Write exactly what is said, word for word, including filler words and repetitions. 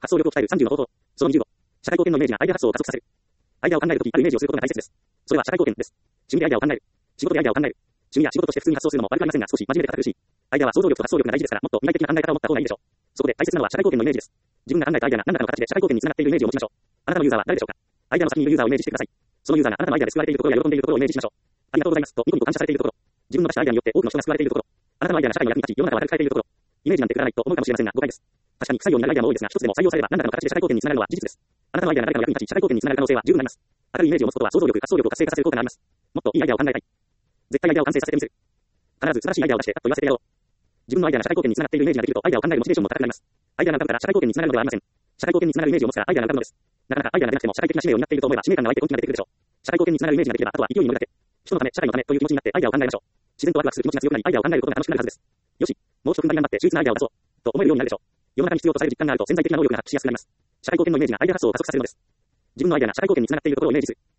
発想力を鍛えるさんじゅうの方法。そのにじゅうご。社会貢献のイメージがアイデア発想を加速させる。アイデアを考えるとき、あるイメージをすることが大切です。それは社会貢献です。趣味でアイデアを考える。仕事でアイデアを考える。趣味や仕事として普通に発想するのも悪くありませんが、少し真面目で堅苦しい。アイデアは想像力と発想力が大事ですから、もっと未来的な考え方を持った方がいいでしょう。そこで大切なのは社会貢献のイメージです。自分が考えたアイデアが何らかの形で社会貢献につながっているイメージを持ちましょう。あなたのユーザーは誰でしょうか。アイデアの先にいるユーザーをイメージしてください。そのユーザーがあなたのアイデアで救われているところや喜んでいるところをイメージしましょう。ありがとうございますとニコニコ感謝されているところ。自分の出したアイデアによって多くの人が救われているところ。あなたのアイデアが社会の役に立ち、世の中を明るく変えているところ。イメージなんてくだらないと思うかもしれませんが、誤解です。確かに不採用になるアイデアも多いですが、一つでも採用されれば何らかの形で社会貢献につながるのは事実です。あなたのアイデアが誰かの役に立ち、社会貢献につながる可能性は十分あります。明るいイメージを持つことは想像力、発想力を活性化させる効果があります。もっといいアイデアを考えたい。絶対アイデアを完成させてみせる。必ず素晴らしいアイデアを出して、パッと言わせてやろう。自分のアイデアが社会貢献につながっているイメージができると、アイデアを考えるモチベーションも高くなります。アイデアが浮かぶから社会貢献につながるのではありません。社会貢献につながるイメージを持つからアイデアが浮かぶのです。なかなかアイデアが出なくても社会的な使命を担っていると思えば使命感が湧いて根気が出てくるでしょう。社会貢献につながるイメージができれば、あとは勢いに乗るだけ。人のため、社会のためという気持ちになってアイデアを考えましょう。自然とワクワクする気持ちが強くなり、アイデアを考えることが楽しくなるはずです。よし、もう一つ踏ん張り頑張って秀逸なアイデアを出そう。と思えるようになるでしょう。世の中に必要とされる実感があると潜在的な能力が発揮しやすくなります。社会貢献のイメージがアイデア発想を加速させるのです。自分のアイデアが社会貢献につながっているところをイメージする。